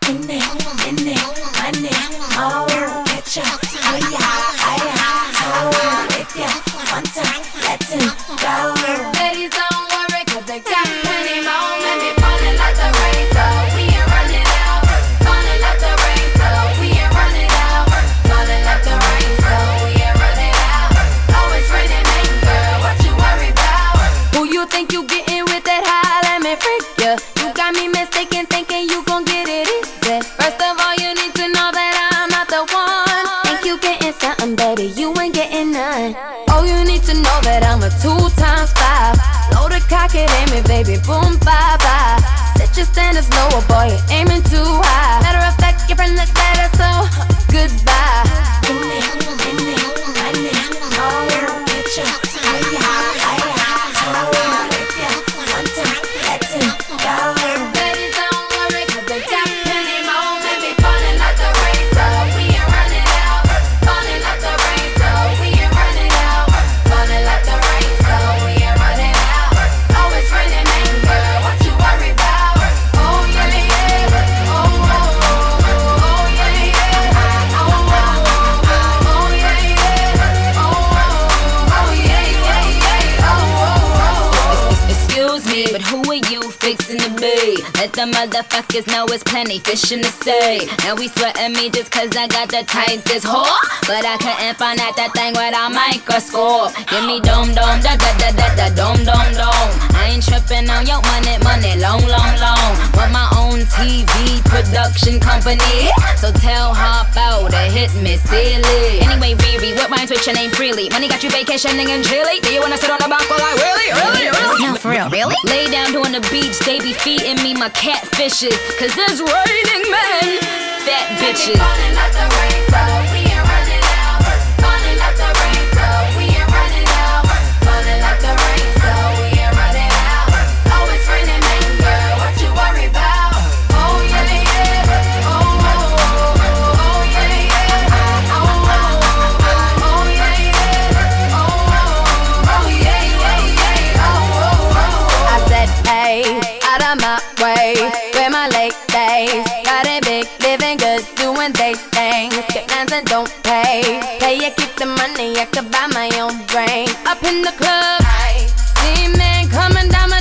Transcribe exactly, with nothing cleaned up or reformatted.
in it, in it, money, oh, get ya, higher, higher, so if ya want to, let him go. Ladies don't worry, cause they got plenty more. Let me falling like the rain, so we ain't running out. Falling like the rain, so we ain't running out. Falling like the rain, so we ain't running out. Always raining, man, girl, what you worry about? Who you think you getting with that high? Let me freak ya. You got me mistaken, thinking you gon' get it easy. First of all, you need to know that I'm not the one. Think you getting something, baby, you ain't getting none. Oh, you need to know that I'm a two times five. Load a cock it, aim it, baby, boom, bye bye. Set your standards lower, boy, you're aiming too high. Matter of fact, your friend looks better, so goodbye. In it, in it, money, oh, get ya, higher, higher, so if ya want to, let him go. Ladies don't worry, cause they got plenty more. Let me falling like the rain, so we ain't running out. Falling like the rain, so we ain't running out. Falling like the rain, so we ain't running out. Always raining, man, girl, what you worry about? Oh yeah, yeah, oh, oh, oh, oh yeah, yeah, oh, oh, oh yeah, yeah, oh, oh, oh yeah, yeah, yeah, oh, oh, oh. Excuse me, but who are you fixing to be? Let the motherfuckers know it's plenty fish in the sea. Now we sweating me just cause I got the tightest whore. But I couldn't find out that thing with a microscope. Give me dome dome, da da da da da dome dome dome. I ain't tripping on your money, money, long, long, long. Want my own T V production company. So tell Hop out to hit me silly. Anyway, Riri, what rhymes with your name freely? Money got you vacationing in Chile. Do you wanna sit on the balcony like really, really, really? No, for real, really? Lay down on the beach, they be feeding me my catfishes. Cause it's raining men, fat bitches. Falling like the rain, so we ain't running out. Falling like the rain, so we ain't running out. Falling like the rain, so we ain't running out. Always raining, man, girl, what you worry about? Oh yeah, yeah, oh, oh, oh, oh yeah, yeah, oh, oh, oh yeah, yeah, oh, oh, oh yeah, yeah, yeah, oh, oh, oh. I said, hey, out of my way, where my late days. Got it big, living good, doing they things. Get nines and don't pay. Pay, you keep the money, I could buy my own drink. Up in the club, see men coming down my